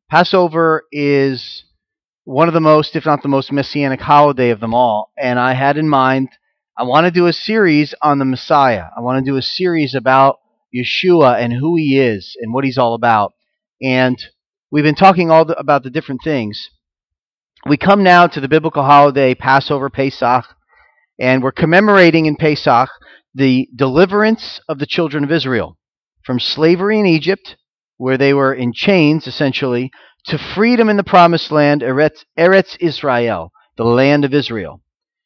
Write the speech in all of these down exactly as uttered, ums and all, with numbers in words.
Passover is one of the most, if not the most messianic holiday of them all. And I had in mind, I want to do a series on the Messiah. I want to do a series about Yeshua and who he is and what he's all about. And we've been talking all the, about the different things. We come now to the biblical holiday, Passover, Pesach, and we're commemorating in Pesach the deliverance of the children of Israel from slavery in Egypt, where they were in chains, essentially, to freedom in the promised land, Eretz, Eretz Israel, the land of Israel.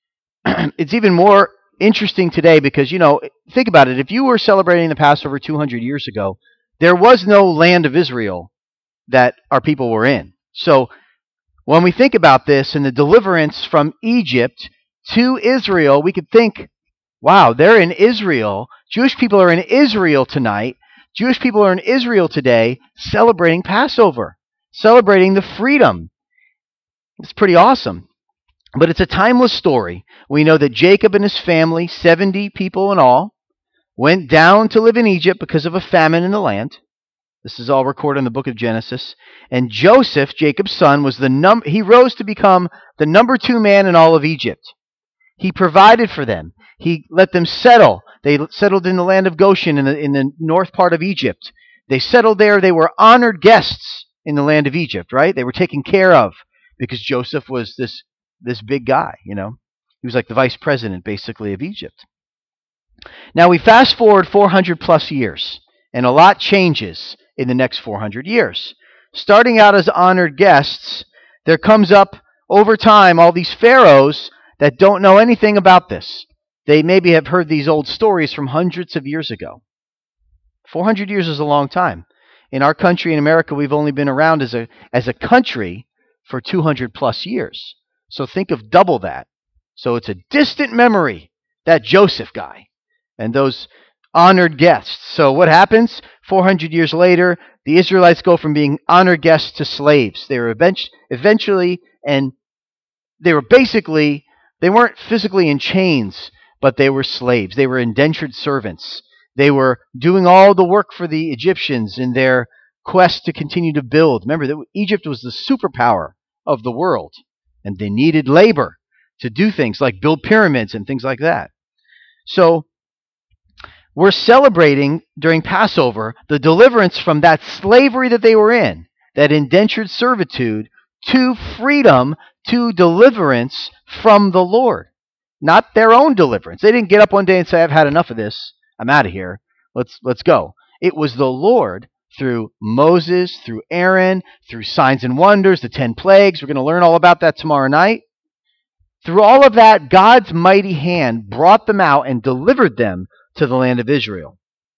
It's even more interesting today because, you know, think about it. If you were celebrating the Passover two hundred years ago, there was no land of Israel that our people were in. So when we think about this and the deliverance from Egypt to Israel, we could think, wow, they're in Israel. Jewish people are in Israel tonight. Jewish people are in Israel today celebrating Passover, celebrating the freedom. It's pretty awesome. But it's a timeless story. We know that Jacob and his family, seventy people in all, went down to live in Egypt because of a famine in the land. This is all recorded in the book of Genesis. And Joseph, Jacob's son, was the num- he rose to become the number two man in all of Egypt. He provided for them. He let them settle. They settled in the land of Goshen in the, in the north part of Egypt. They settled there. They were honored guests in the land of Egypt, right? They were taken care of because Joseph was this, this big guy, you know. He was like the vice president, basically, of Egypt. Now we fast forward four hundred plus years, and a lot changes in the next four hundred years. Starting out as honored guests, there comes up over time all these pharaohs that don't know anything about this. They maybe have heard these old stories from hundreds of years ago. four hundred years is a long time. In our country, in America, we've only been around as a as a country for two hundred plus years. So think of double that. So it's a distant memory, that Joseph guy and those honored guests. So what happens? four hundred years later, the Israelites go from being honored guests to slaves. They were eventually, and they were basically, they weren't physically in chains, but they were slaves. They were indentured servants. They were doing all the work for the Egyptians in their quest to continue to build. Remember that Egypt was the superpower of the world, and they needed labor to do things like build pyramids and things like that. So we're celebrating during Passover the deliverance from that slavery that they were in, that indentured servitude, to freedom, to deliverance from the Lord. Not their own deliverance. They didn't get up one day and say, I've had enough of this. I'm out of here. Let's let's go. It was the Lord through Moses, through Aaron, through signs and wonders, the ten plagues. We're going to learn all about that tomorrow night. Through all of that, God's mighty hand brought them out and delivered them to the land of Israel.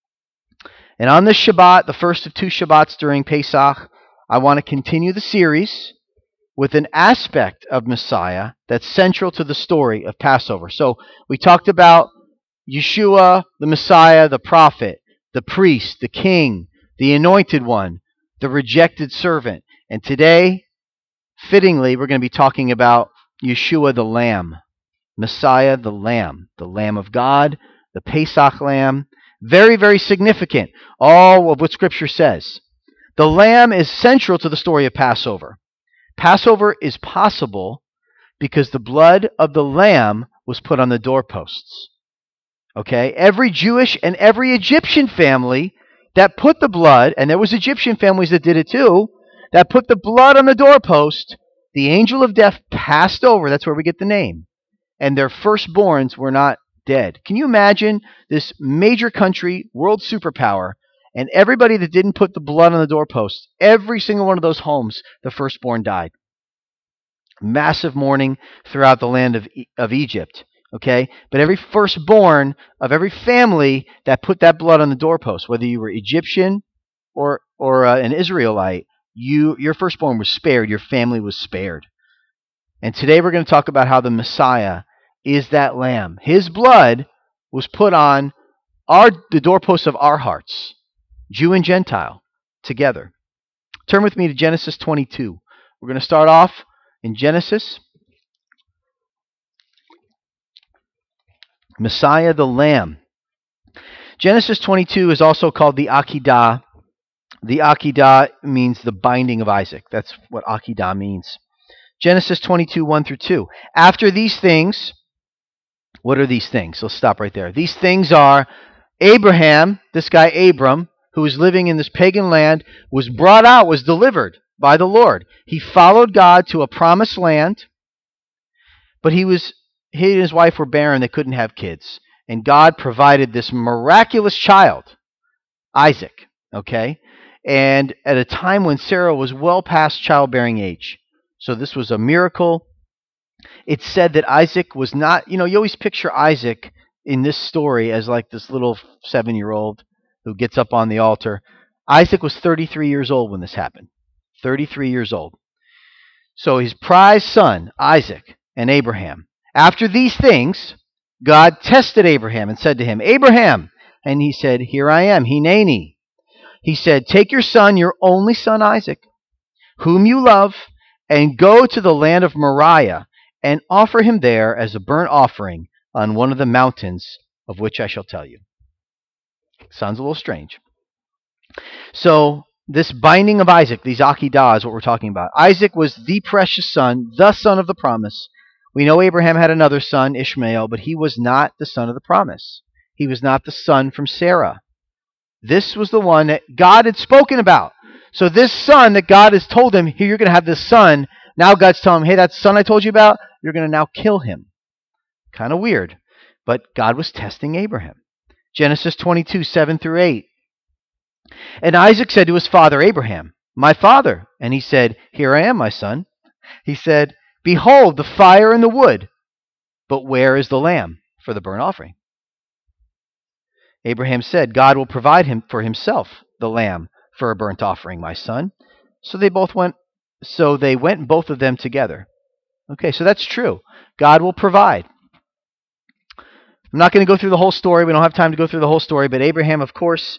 And on this Shabbat, the first of two Shabbats during Pesach, I want to continue the series with an aspect of Messiah that's central to the story of Passover. So we talked about Yeshua, the Messiah, the prophet, the priest, the king, the anointed one, the rejected servant. And today, fittingly, we're going to be talking about Yeshua the Lamb, Messiah the Lamb, the Lamb of God, the Pesach Lamb. Very, very significant, all of what Scripture says. The Lamb is central to the story of Passover. Passover is possible because the blood of the Lamb was put on the doorposts. Okay? Every Jewish and every Egyptian family that put the blood, and there was Egyptian families that did it too, that put the blood on the doorpost, the angel of death passed over. That's where we get the name. And their firstborns were not dead. Can you imagine this major country, world superpower, and everybody that didn't put the blood on the doorpost, every single one of those homes, the firstborn died. Massive mourning throughout the land of, of Egypt. Okay? But every firstborn of every family that put that blood on the doorpost, whether you were Egyptian or or uh, an Israelite, you your firstborn was spared, your family was spared. And today we're going to talk about how the Messiah is that lamb. His blood was put on our the doorposts of our hearts, Jew and Gentile, together. Turn with me to Genesis twenty-two. We're going to start off in Genesis. Messiah the Lamb. Genesis twenty-two is also called the Akedah, The Akedah means the binding of Isaac. That's what Akedah means. Genesis twenty-two, one through two. After these things, what are these things? Let's stop right there. These things are Abraham, this guy Abram, who was living in this pagan land, was brought out, was delivered by the Lord. He followed God to a promised land, but he was he and his wife were barren. They couldn't have kids. And God provided this miraculous child, Isaac, okay? And at a time when Sarah was well past childbearing age. So this was a miracle. It's said that Isaac was not, you know, you always picture Isaac in this story as like this little seven-year-old who gets up on the altar. Isaac was thirty-three years old when this happened. thirty-three years old. So his prized son, Isaac, and Abraham. After these things, God tested Abraham and said to him, Abraham! And he said, Here I am, Hineni. He said, Take your son, your only son Isaac, whom you love, and go to the land of Moriah, and offer him there as a burnt offering on one of the mountains of which I shall tell you. Sounds a little strange. So, this binding of Isaac, these Akedah, is what we're talking about. Isaac was the precious son, the son of the promise. We know Abraham had another son, Ishmael, but he was not the son of the promise. He was not the son from Sarah. This was the one that God had spoken about. So this son that God has told him, here, you're going to have this son. Now God's telling him, hey, that son I told you about, you're going to now kill him. Kind of weird. But God was testing Abraham. Genesis twenty-two, seven through eight. And Isaac said to his father Abraham, My father. And he said, Here I am, my son. He said, Behold, the fire and the wood, but where is the lamb for the burnt offering? Abraham said, God will provide him for himself the lamb for a burnt offering, my son. So they both went, so they went both of them together. Okay, so that's true. God will provide. I'm not going to go through the whole story. We don't have time to go through the whole story, but Abraham, of course,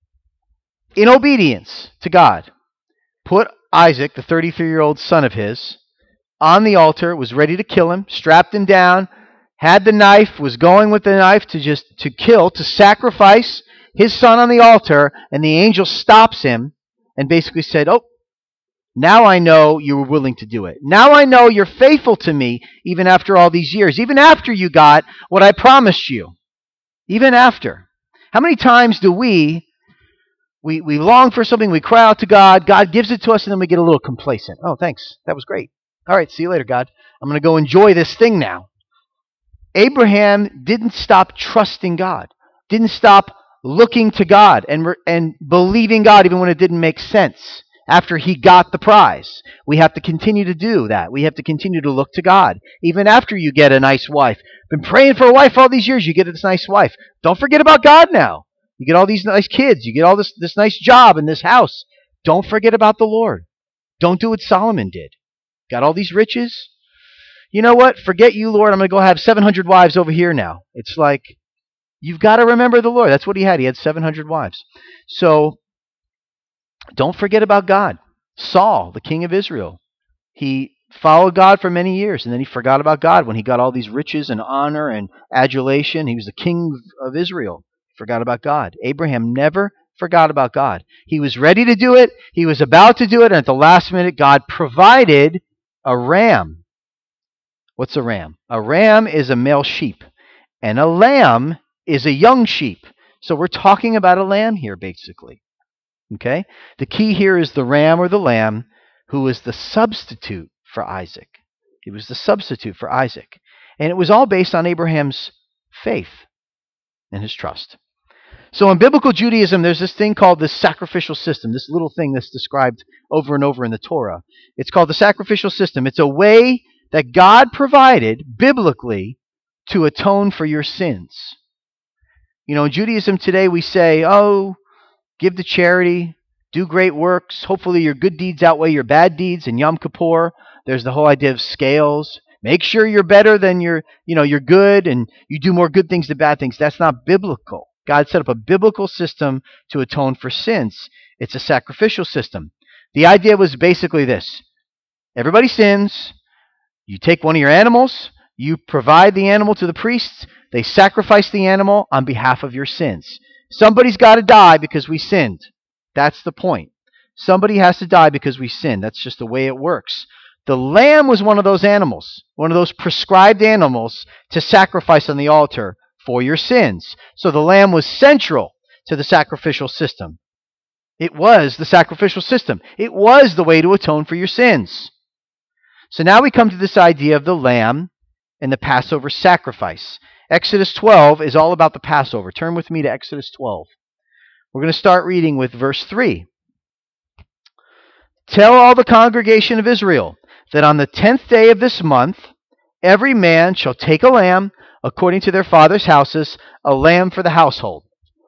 in obedience to God, put Isaac, the thirty-three-year-old son of his, on the altar, was ready to kill him, strapped him down, had the knife, was going with the knife to just to kill, to sacrifice his son on the altar, and the angel stops him and basically said, oh, now I know you were willing to do it. Now I know you're faithful to me even after all these years, even after you got what I promised you, even after. How many times do we, we, we long for something, we cry out to God, God gives it to us, and then we get a little complacent. Oh, thanks, that was great. All right, see you later, God. I'm going to go enjoy this thing now. Abraham didn't stop trusting God, didn't stop looking to God and, and believing God even when it didn't make sense after he got the prize. We have to continue to do that. We have to continue to look to God even after you get a nice wife. Been praying for a wife all these years, you get this nice wife. Don't forget about God now. You get all these nice kids. You get all this, this nice job in this house. Don't forget about the Lord. Don't do what Solomon did. Got all these riches. You know what? Forget you, Lord. I'm going to go have seven hundred wives over here now. It's like, you've got to remember the Lord. That's what he had. He had seven hundred wives. So, don't forget about God. Saul, the king of Israel, he followed God for many years, and then he forgot about God when he got all these riches and honor and adulation. He was the king of Israel. Forgot about God. Abraham never forgot about God. He was ready to do it. He was about to do it, and at the last minute, God provided a ram. What's a ram? A ram is a male sheep, and a lamb is a young sheep. So we're talking about a lamb here, basically. Okay? The key here is the ram or the lamb who was the substitute for Isaac. He was the substitute for Isaac. And it was all based on Abraham's faith and his trust. So in biblical Judaism, there's this thing called the sacrificial system, this little thing that's described over and over in the Torah. It's called the sacrificial system. It's a way that God provided biblically to atone for your sins. You know, in Judaism today we say, oh, give to charity, do great works, hopefully your good deeds outweigh your bad deeds. In Yom Kippur, there's the whole idea of scales. Make sure you're better than you're, you know, you're good and you do more good things than bad things. That's not biblical. God set up a biblical system to atone for sins. It's a sacrificial system. The idea was basically this. Everybody sins. You take one of your animals, you provide the animal to the priests, they sacrifice the animal on behalf of your sins. Somebody's got to die because we sinned. That's the point. Somebody has to die because we sin. That's just the way it works. The lamb was one of those animals, one of those prescribed animals to sacrifice on the altar for your sins. So the lamb was central to the sacrificial system. It was the sacrificial system. It was the way to atone for your sins. So now we come to this idea of the lamb and the Passover sacrifice. Exodus twelve is all about the Passover. Turn with me to Exodus twelve. We're going to start reading with verse three. Tell all the congregation of Israel that on the tenth day of this month, every man shall take a lamb according to their father's houses, a lamb for the household.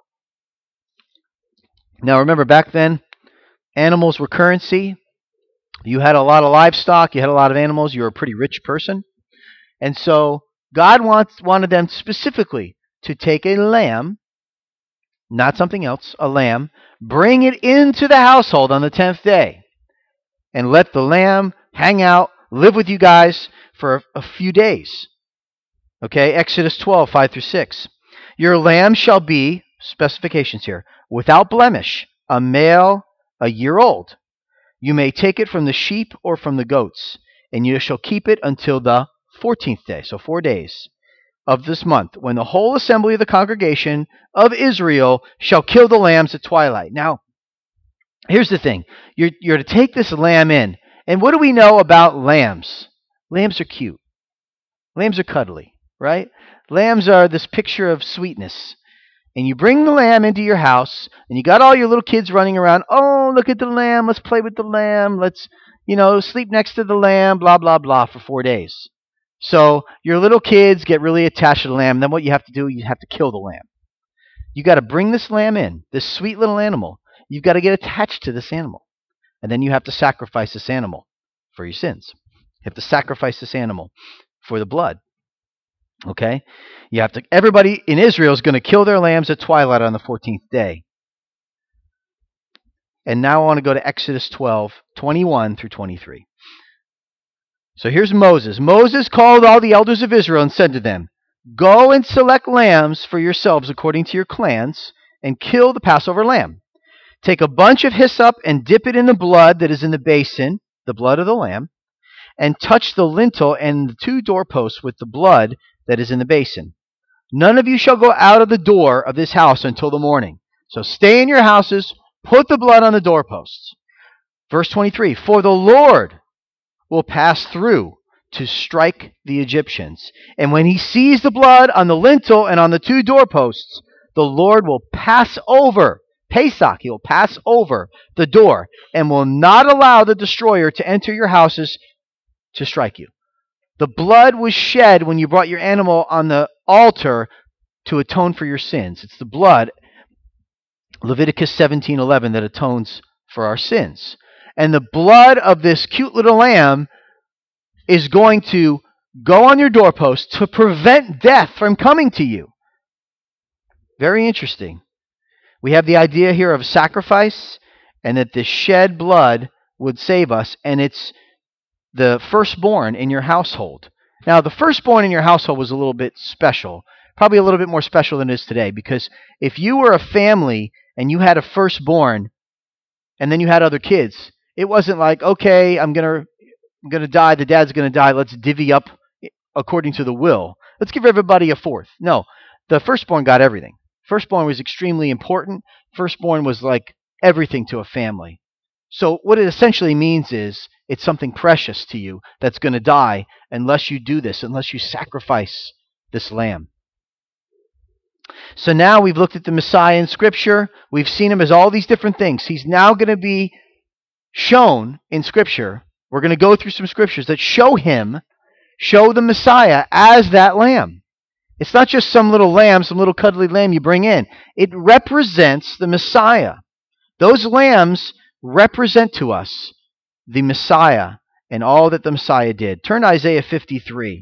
Now remember, back then, animals were currency. You had a lot of livestock, you had a lot of animals, you were a pretty rich person. And so God wants, wanted them specifically to take a lamb, not something else, a lamb, bring it into the household on the tenth day, and let the lamb hang out, live with you guys for a, a few days. Okay, Exodus twelve, five through six. Your lamb shall be, specifications here, without blemish, a male, a year old. You may take it from the sheep or from the goats, and you shall keep it until the fourteenth day, so four days of this month, when the whole assembly of the congregation of Israel shall kill the lambs at twilight. Now, here's the thing. You're, you're to take this lamb in. And what do we know about lambs? Lambs are cute. Lambs are cuddly, right? Lambs are this picture of sweetness. And you bring the lamb into your house, and you got all your little kids running around. Oh, look at the lamb. Let's play with the lamb. Let's, you know, sleep next to the lamb, blah, blah, blah, for four days. So your little kids get really attached to the lamb. Then what you have to do, you have to kill the lamb. You got to bring this lamb in, this sweet little animal. You've got to get attached to this animal. And then you have to sacrifice this animal for your sins. You have to sacrifice this animal for the blood. Okay? You have to, everybody in Israel is going to kill their lambs at twilight on the fourteenth day. And now I want to go to Exodus twelve, twenty-one through twenty-three. So here's Moses. Moses called all the elders of Israel and said to them, go and select lambs for yourselves according to your clans, and kill the Passover lamb. Take a bunch of hyssop and dip it in the blood that is in the basin, the blood of the lamb, and touch the lintel and the two doorposts with the blood that is in the basin. None of you shall go out of the door of this house until the morning. So stay in your houses, put the blood on the doorposts. Verse twenty-three, for the Lord will pass through to strike the Egyptians. And when he sees the blood on the lintel and on the two doorposts, the Lord will pass over, Pesach, he will pass over the door and will not allow the destroyer to enter your houses to strike you. The blood was shed when you brought your animal on the altar to atone for your sins. It's the blood, Leviticus seventeen eleven, that atones for our sins. And the blood of this cute little lamb is going to go on your doorpost to prevent death from coming to you. Very interesting. We have the idea here of sacrifice, and that the shed blood would save us, and it's the firstborn in your household. Now, the firstborn in your household was a little bit special, probably a little bit more special than it is today, because if you were a family and you had a firstborn, and then you had other kids, it wasn't like, okay, I'm gonna, I'm gonna die, the dad's gonna die, let's divvy up according to the will. Let's give everybody a fourth. No, the firstborn got everything. Firstborn was extremely important. Firstborn was like everything to a family. So what it essentially means is it's something precious to you that's going to die unless you do this, unless you sacrifice this lamb. So now we've looked at the Messiah in Scripture. We've seen him as all these different things. He's now going to be shown in Scripture. We're going to go through some Scriptures that show him, show the Messiah as that lamb. It's not just some little lamb, some little cuddly lamb you bring in. It represents the Messiah. Those lambs represent to us the Messiah and all that the Messiah did. Turn to Isaiah fifty-three.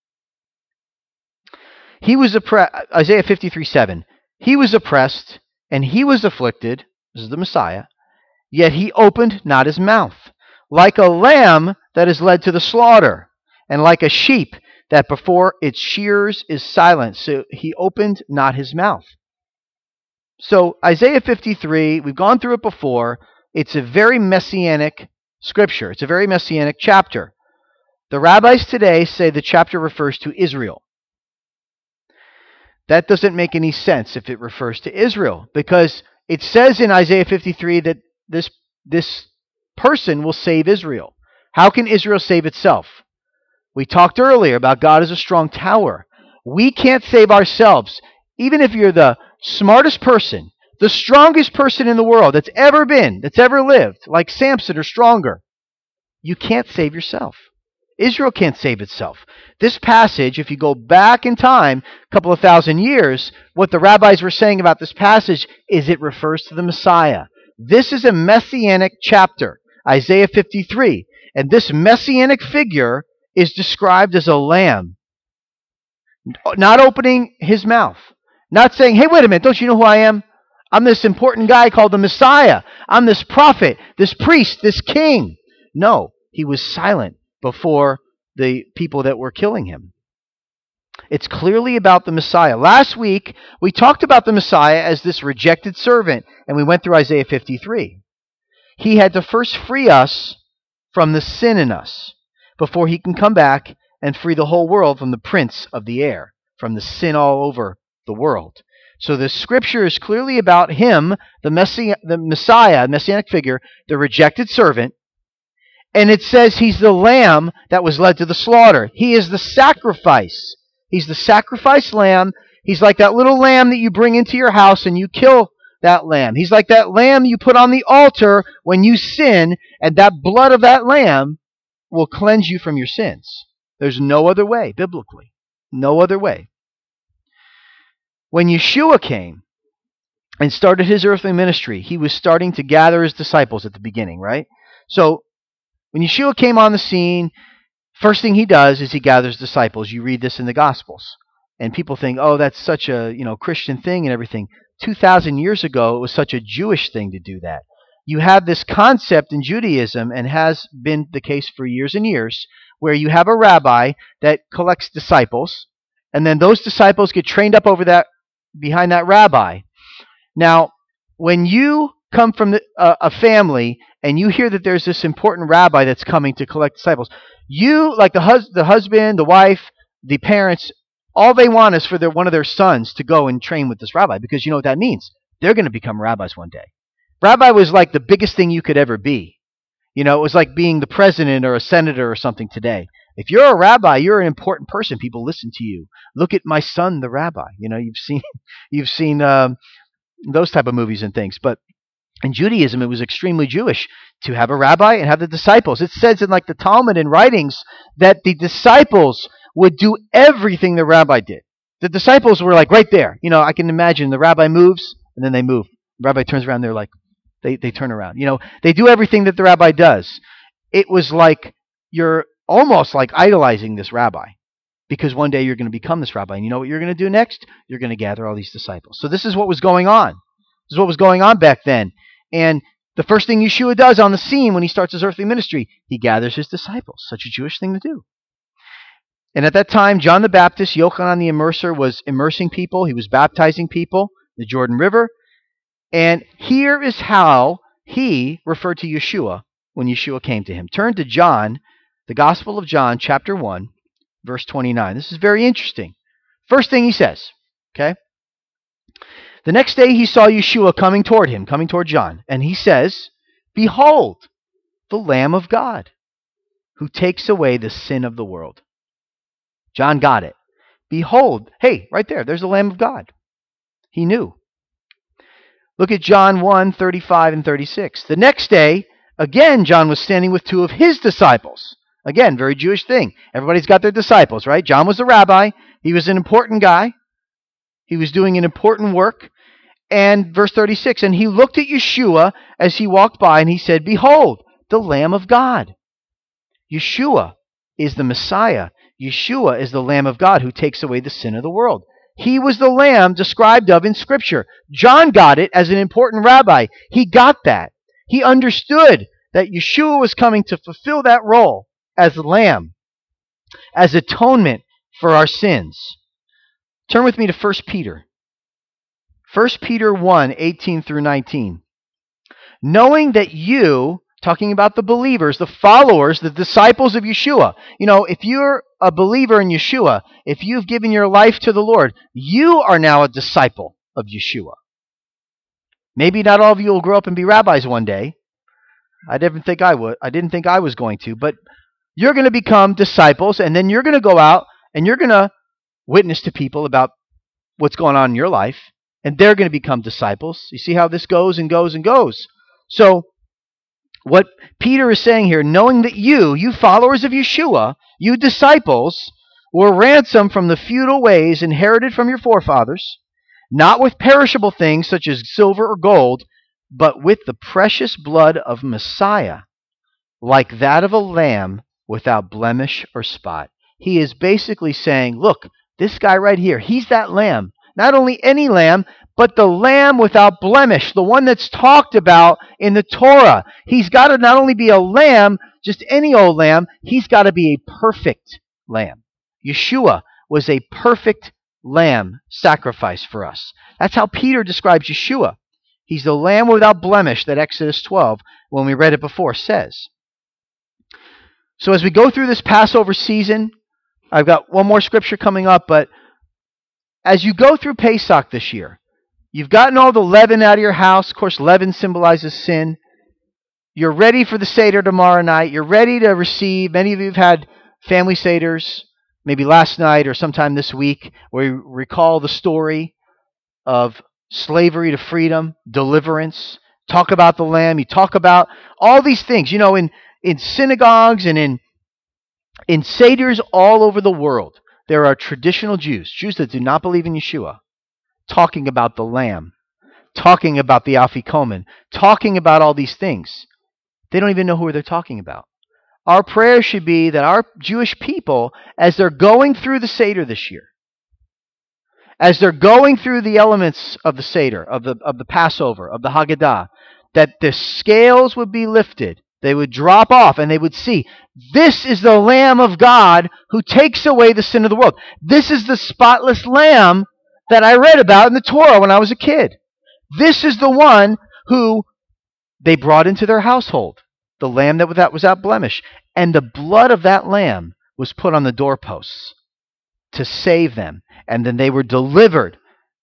He was oppressed, Isaiah fifty-three, seven. He was oppressed and he was afflicted, this is the Messiah, yet he opened not his mouth. Like a lamb that is led to the slaughter, and like a sheep that before its shears is silent, so he opened not his mouth. So Isaiah fifty-three, we've gone through it before. It's a very messianic scripture. It's a very messianic chapter. The rabbis today say the chapter refers to Israel. That doesn't make any sense if it refers to Israel, because it says in Isaiah fifty-three that this, this person will save Israel. How can Israel save itself? We talked earlier about God as a strong tower. We can't save ourselves. Even if you're the smartest person, the strongest person in the world that's ever been, that's ever lived, like Samson or stronger, you can't save yourself. Israel can't save itself. This passage, if you go back in time, a couple of thousand years, what the rabbis were saying about this passage is it refers to the Messiah. This is a messianic chapter, Isaiah fifty-three. And this messianic figure is described as a lamb, not opening his mouth, not saying, hey, wait a minute, don't you know who I am? I'm this important guy called the Messiah. I'm this prophet, this priest, this king. No, he was silent before the people that were killing him. It's clearly about the Messiah. Last week, we talked about the Messiah as this rejected servant, and we went through Isaiah fifty-three. He had to first free us from the sin in us before he can come back and free the whole world from the prince of the air, from the sin all over the world. So the scripture is clearly about him, the, Messi- the Messiah, messianic figure, the rejected servant. And it says he's the lamb that was led to the slaughter. He is the sacrifice. He's the sacrifice lamb. He's like that little lamb that you bring into your house and you kill that lamb. He's like that lamb you put on the altar when you sin, and that blood of that lamb will cleanse you from your sins. There's no other way, biblically. No other way. When Yeshua came and started his earthly ministry, he was starting to gather his disciples at the beginning, right? So when Yeshua came on the scene, first thing he does is he gathers disciples. You read this in the Gospels. And people think, oh, that's such a you know Christian thing and everything. two thousand years ago, it was such a Jewish thing to do that. You have this concept in Judaism, and has been the case for years and years, where you have a rabbi that collects disciples, and then those disciples get trained up over that, behind that rabbi. Now, when you come from the, uh, a family and you hear that there's this important rabbi that's coming to collect disciples, you, like the, hus- the husband, the wife, the parents, all they want is for their, one of their sons to go and train with this rabbi, because you know what that means. They're going to become rabbis one day. Rabbi was like the biggest thing you could ever be. You know, it was like being the president or a senator or something today. If you're a rabbi, you're an important person. People listen to you. Look at my son, the rabbi. You know, you've seen, you've seen um, those type of movies and things. But in Judaism, it was extremely Jewish to have a rabbi and have the disciples. It says in like the Talmud and writings that the disciples would do everything the rabbi did. The disciples were like right there. You know, I can imagine the rabbi moves and then they move. The rabbi turns around, they're like, they, they turn around. You know, they do everything that the rabbi does. It was like you're almost like idolizing this rabbi, because one day you're going to become this rabbi. And you know what you're going to do next? You're going to gather all these disciples. So this is what was going on. This is what was going on back then. And the first thing Yeshua does on the scene when he starts his earthly ministry, he gathers his disciples. Such a Jewish thing to do. And at that time, John the Baptist, Yochanan the Immerser, was immersing people. He was baptizing people, the Jordan River. And here is how he referred to Yeshua when Yeshua came to him. Turn to John, the Gospel of John, chapter one, verse twenty-nine. This is very interesting. First thing he says, okay? The next day he saw Yeshua coming toward him, coming toward John, and he says, "Behold, the Lamb of God, who takes away the sin of the world." John got it. Behold, hey, right there, there's the Lamb of God. He knew. Look at John one, thirty-five and thirty-six. The next day, again, John was standing with two of his disciples. Again, very Jewish thing. Everybody's got their disciples, right? John was the rabbi. He was an important guy. He was doing an important work. And verse thirty-six, and he looked at Yeshua as he walked by, and he said, "Behold, the Lamb of God." Yeshua is the Messiah. Yeshua is the Lamb of God who takes away the sin of the world. He was the Lamb described of in Scripture. John got it as an important rabbi. He got that. He understood that Yeshua was coming to fulfill that role as the Lamb, as atonement for our sins. Turn with me to First Peter. First Peter one, eighteen through nineteen. Knowing that you, talking about the believers, the followers, the disciples of Yeshua. You know, if you're a believer in Yeshua, if you've given your life to the Lord, you are now a disciple of Yeshua. Maybe not all of you will grow up and be rabbis one day. I didn't think I would. I didn't think I was going to, but you're going to become disciples, and then you're going to go out and you're going to witness to people about what's going on in your life, and they're going to become disciples. You see how this goes and goes and goes. So what Peter is saying here, knowing that you, you followers of Yeshua, you disciples, were ransomed from the futile ways inherited from your forefathers, not with perishable things such as silver or gold, but with the precious blood of Messiah, like that of a lamb without blemish or spot. He is basically saying, look, this guy right here, he's that lamb. Not only any lamb, but the lamb without blemish, the one that's talked about in the Torah. He's got to not only be a lamb, just any old lamb, he's got to be a perfect lamb. Yeshua was a perfect lamb sacrifice for us. That's how Peter describes Yeshua. He's the lamb without blemish that Exodus twelve, when we read it before, says. So as we go through this Passover season, I've got one more scripture coming up, but as you go through Pesach this year, you've gotten all the leaven out of your house. Of course, leaven symbolizes sin. You're ready for the Seder tomorrow night. You're ready to receive. Many of you have had family Seders, maybe last night or sometime this week, where you recall the story of slavery to freedom, deliverance. Talk about the Lamb. You talk about all these things. You know, in, in synagogues and in, in Seders all over the world, there are traditional Jews, Jews that do not believe in Yeshua, talking about the Lamb, talking about the Afikomen, talking about all these things. They don't even know who they're talking about. Our prayer should be that our Jewish people, as they're going through the Seder this year, as they're going through the elements of the Seder, of the, of the Passover, of the Haggadah, that the scales would be lifted, they would drop off, and they would see, this is the Lamb of God who takes away the sin of the world. This is the spotless Lamb that I read about in the Torah when I was a kid. This is the one who they brought into their household, the lamb that without, without blemish. And the blood of that lamb was put on the doorposts to save them. And then they were delivered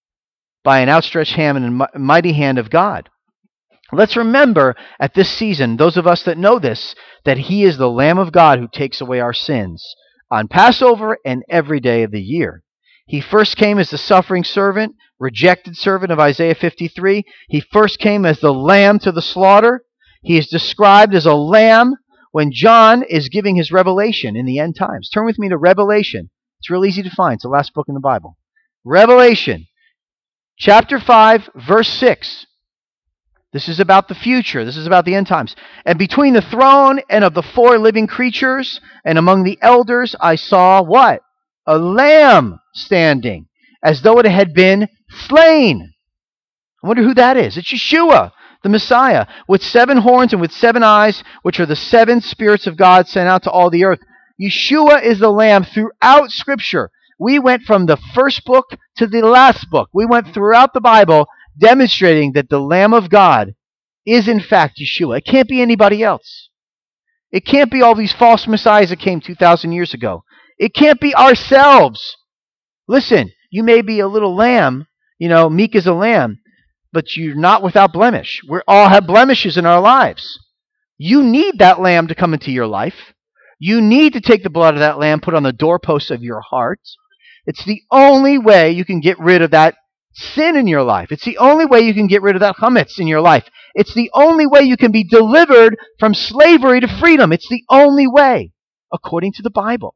by an outstretched hand and a mighty hand of God. Let's remember at this season, those of us that know this, that He is the Lamb of God who takes away our sins on Passover and every day of the year. He first came as the suffering servant, rejected servant of Isaiah fifty-three. He first came as the lamb to the slaughter. He is described as a lamb when John is giving his revelation in the end times. Turn with me to Revelation. It's real easy to find. It's the last book in the Bible. Revelation, chapter five, verse six. This is about the future. This is about the end times. And between the throne and of the four living creatures and among the elders, I saw what? A lamb standing, as though it had been slain. I wonder who that is. It's Yeshua, the Messiah, with seven horns and with seven eyes, which are the seven spirits of God sent out to all the earth. Yeshua is the Lamb throughout Scripture. We went from the first book to the last book. We went throughout the Bible demonstrating that the Lamb of God is in fact Yeshua. It can't be anybody else. It can't be all these false messiahs that came two thousand years ago. It can't be ourselves. Listen, you may be a little lamb, you know, meek as a lamb, but you're not without blemish. We all have blemishes in our lives. You need that lamb to come into your life. You need to take the blood of that lamb, put on the doorposts of your heart. It's the only way you can get rid of that sin in your life. It's the only way you can get rid of that chametz in your life. It's the only way you can be delivered from slavery to freedom. It's the only way, according to the Bible.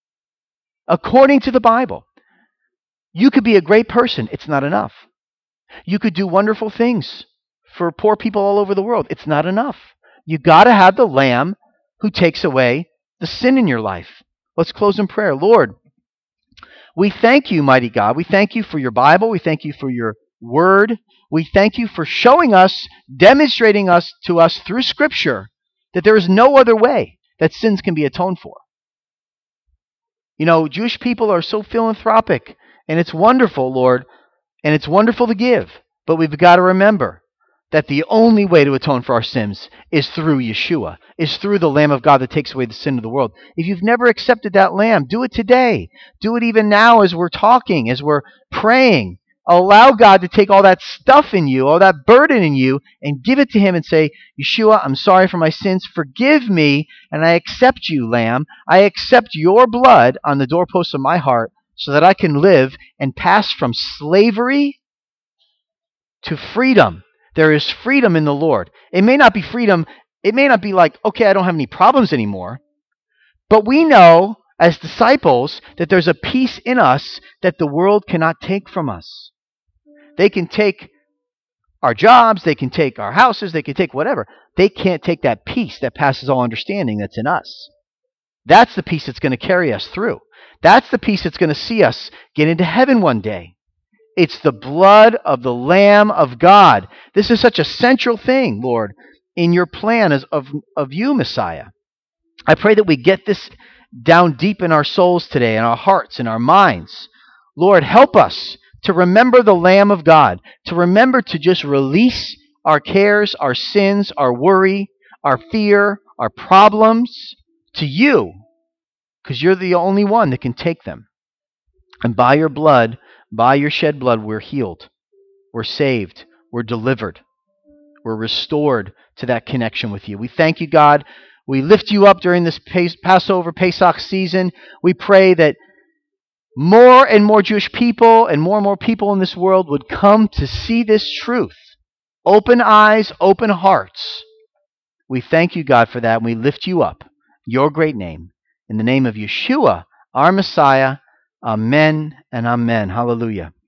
According to the Bible. You could be a great person. It's not enough. You could do wonderful things for poor people all over the world. It's not enough. You got to have the Lamb who takes away the sin in your life. Let's close in prayer. Lord, we thank you, mighty God. We thank you for your Bible. We thank you for your word. We thank you for showing us, demonstrating us to us through Scripture that there is no other way that sins can be atoned for. You know, Jewish people are so philanthropic, and it's wonderful, Lord, and it's wonderful to give. But we've got to remember that the only way to atone for our sins is through Yeshua, is through the Lamb of God that takes away the sin of the world. If you've never accepted that Lamb, do it today. Do it even now as we're talking, as we're praying. Allow God to take all that stuff in you, all that burden in you, and give it to Him and say, Yeshua, I'm sorry for my sins. Forgive me, and I accept you, Lamb. I accept your blood on the doorposts of my heart so that I can live and pass from slavery to freedom. There is freedom in the Lord. It may not be freedom. It may not be like, okay, I don't have any problems anymore. But we know as disciples that there's a peace in us that the world cannot take from us. They can take our jobs. They can take our houses. They can take whatever. They can't take that peace that passes all understanding that's in us. That's the peace that's going to carry us through. That's the peace that's going to see us get into heaven one day. It's the blood of the Lamb of God. This is such a central thing, Lord, in your plan as of, of you, Messiah. I pray that we get this down deep in our souls today, in our hearts, in our minds. Lord, help us to remember the Lamb of God, to remember to just release our cares, our sins, our worry, our fear, our problems to you, because you're the only one that can take them. And by your blood, by your shed blood, we're healed, we're saved, we're delivered, we're restored to that connection with you. We thank you, God. We lift you up during this Passover, Pesach season. We pray that more and more Jewish people and more and more people in this world would come to see this truth. Open eyes, open hearts. We thank you, God, for that, and we lift you up, your great name. In the name of Yeshua, our Messiah, amen and amen. Hallelujah.